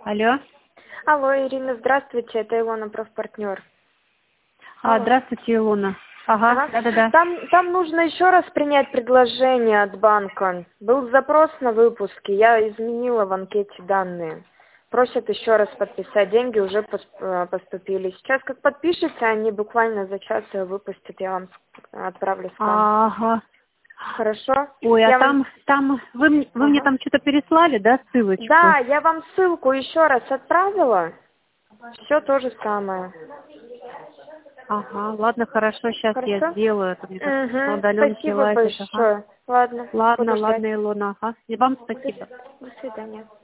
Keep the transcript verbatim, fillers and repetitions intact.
Алло. Алло, Ирина, здравствуйте, это Илона, профпартнер. А, здравствуйте, Илона. Ага, Ага. да-да-да. Там, там нужно еще раз принять предложение от банка. Был запрос на выпуски, я изменила в анкете данные. Просят еще раз подписать, деньги уже пос- поступили. Сейчас как подпишете, они буквально за час ее выпустят, я вам отправлю скан. Ага. Хорошо? Ой, а Я вам... там, там, вы, м- вы мне Ага. там что-то переслали, да, ссылочку? Да, я вам ссылку еще раз отправила. Все то же самое. Ага, ладно, хорошо, сейчас я Хорошо? сделаю. Это мне как по Угу. удаленке Спасибо лазит. Ага. большое. Ладно, Ладно, буду ждать. ладно, Илона, ага. И вам До, спасибо. до свидания.